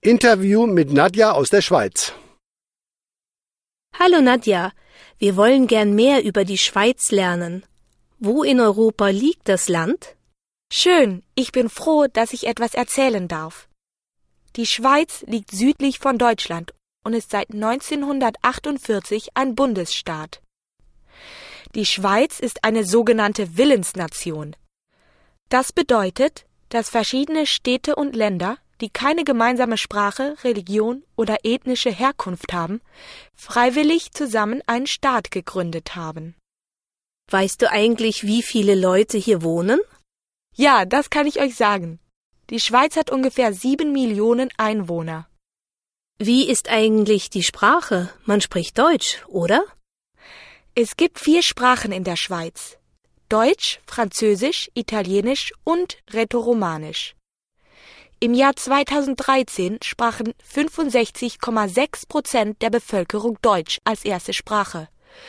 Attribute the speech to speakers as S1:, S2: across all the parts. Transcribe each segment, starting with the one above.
S1: Interview mit Nadja aus der Schweiz.
S2: Hallo Nadja, wir wollen gern mehr über die Schweiz lernen. Wo in Europa liegt das Land?
S3: Schön, ich bin froh, dass ich etwas erzählen darf. Die Schweiz liegt südlich von Deutschland und ist seit 1948 ein Bundesstaat. Die Schweiz ist eine sogenannte Willensnation. Das bedeutet, dass verschiedene Städte und Länder, die keine gemeinsame Sprache, Religion oder ethnische Herkunft haben, freiwillig zusammen einen Staat gegründet haben.
S2: Weißt du eigentlich, wie viele Leute hier wohnen?
S3: Ja, das kann ich euch sagen. Die Schweiz hat ungefähr 7 Millionen Einwohner.
S2: Wie ist eigentlich die Sprache? Man spricht Deutsch, oder?
S3: Es gibt 4 Sprachen in der Schweiz: Deutsch, Französisch, Italienisch und Rätoromanisch. Im Jahr 2013 sprachen 65,6% der Bevölkerung Deutsch als erste Sprache,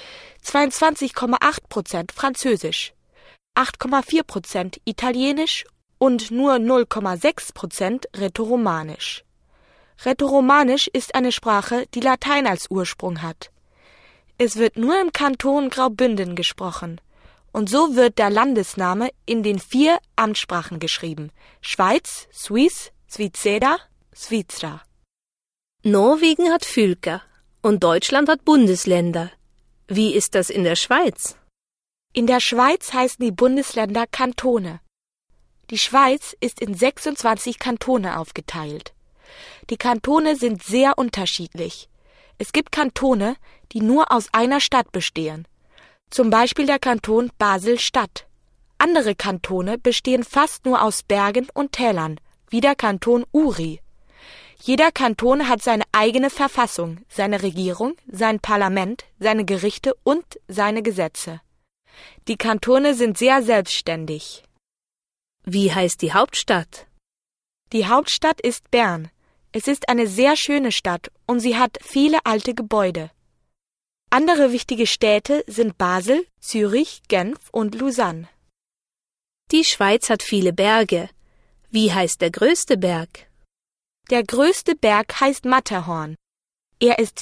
S3: 22,8% Französisch, 8,4% Italienisch und nur 0,6% Rätoromanisch. Rätoromanisch ist eine Sprache, die Latein als Ursprung hat. Es wird nur im Kanton Graubünden gesprochen. Und so wird der Landesname in den 4 Amtssprachen geschrieben: Schweiz, Suisse, Svizera, Svizra.
S2: Norwegen hat Fylker und Deutschland hat Bundesländer. Wie ist das in der Schweiz?
S3: In der Schweiz heißen die Bundesländer Kantone. Die Schweiz ist in 26 Kantone aufgeteilt. Die Kantone sind sehr unterschiedlich. Es gibt Kantone, die nur aus einer Stadt bestehen. Zum Beispiel der Kanton Basel-Stadt. Andere Kantone bestehen fast nur aus Bergen und Tälern, wie der Kanton Uri. Jeder Kanton hat seine eigene Verfassung, seine Regierung, sein Parlament, seine Gerichte und seine Gesetze. Die Kantone sind sehr selbstständig.
S2: Wie heißt die Hauptstadt?
S3: Die Hauptstadt ist Bern. Es ist eine sehr schöne Stadt und sie hat viele alte Gebäude. Andere wichtige Städte sind Basel, Zürich, Genf und Lausanne.
S2: Die Schweiz hat viele Berge. Wie heißt der größte Berg?
S3: Der größte Berg heißt Matterhorn. Er ist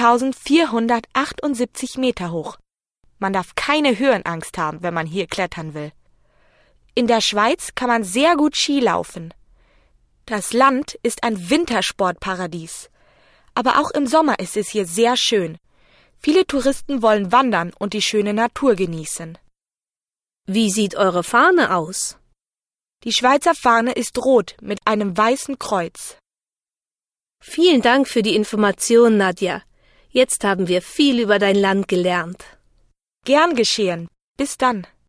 S3: 4.478 Meter hoch. Man darf keine Höhenangst haben, wenn man hier klettern will. In der Schweiz kann man sehr gut Ski laufen. Das Land ist ein Wintersportparadies. Aber auch im Sommer ist es hier sehr schön. Viele Touristen wollen wandern und die schöne Natur genießen.
S2: Wie sieht eure Fahne aus?
S3: Die Schweizer Fahne ist rot mit einem weißen Kreuz.
S2: Vielen Dank für die Information, Nadja. Jetzt haben wir viel über dein Land gelernt.
S3: Gern geschehen. Bis dann.